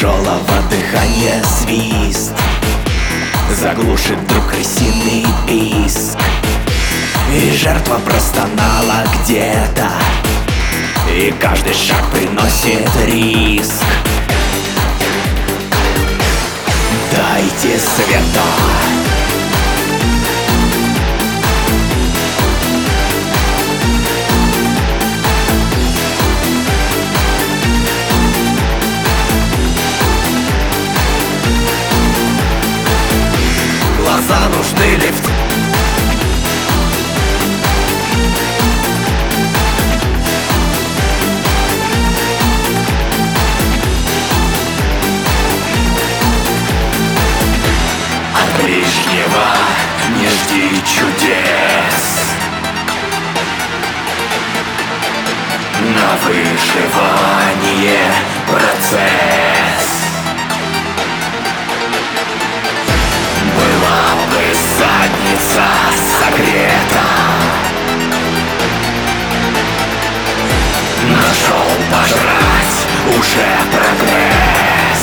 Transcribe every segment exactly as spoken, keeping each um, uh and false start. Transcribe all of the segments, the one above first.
тяжелого дыхания свист заглушит вдруг крысиный писк, и жертва простонала где-то, и каждый шаг приносит риск. Дайте света. Глаза нужны ли в... От ближнего не жди чудес, на выживание процесс. Была бы задница согрета, нашел пожрать уже прогресс.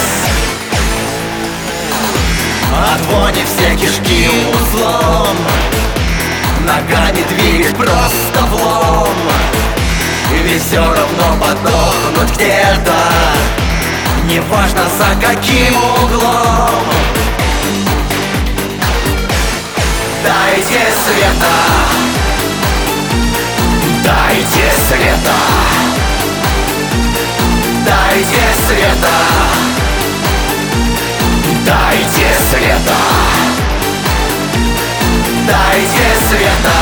От вони все кишки узлом, ногами двигать просто влом, ведь все равно подохнуть где-то, неважно за каким углом. Дайте света, дайте света, дайте света, дайте света, дайте света.